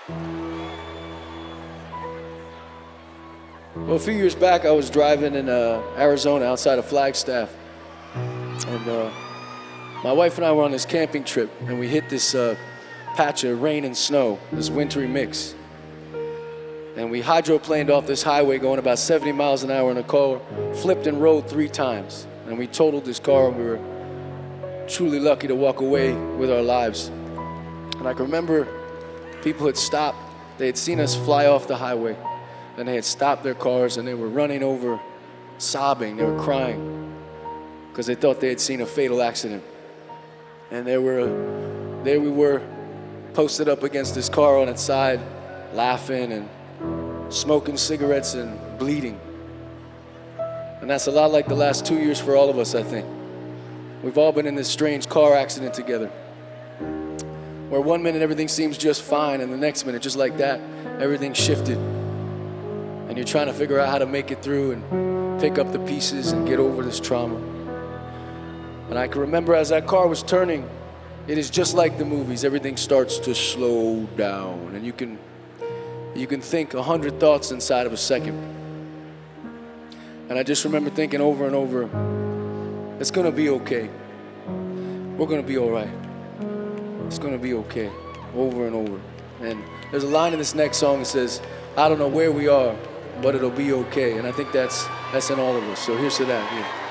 Well, a few years back, I was driving in Arizona outside of Flagstaff. And my wife and I were on this camping trip, and we hit this patch of rain and snow, this wintry mix. And we hydroplaned off this highway going about 70 miles an hour in a car, flipped and rolled 3 times. And we totaled this car, and we were truly lucky to walk away with our lives. And I can remember people had stopped. They had seen us fly off the highway, and they had stopped their cars, and they were running over, sobbing. They were crying because they thought they had seen a fatal accident. And there we were, posted up against this car on its side, laughing and smoking cigarettes and bleeding. And that's a lot like the last 2 years for all of us, I think. We've all been in this strange car accident together, where one minute everything seems just fine, and the next minute, just like that, everything shifted. And you're trying to figure out how to make it through and pick up the pieces and get over this trauma. And I can remember as that car was turning, it is just like the movies. Everything starts to slow down, and you can think 100 thoughts inside of a second. And I just remember thinking over and over, it's gonna be okay. We're gonna be all right. It's gonna be okay, over and over. And there's a line in this next song that says, I don't know where we are, but it'll be okay. And I think that's in all of us. So here's to that. Yeah.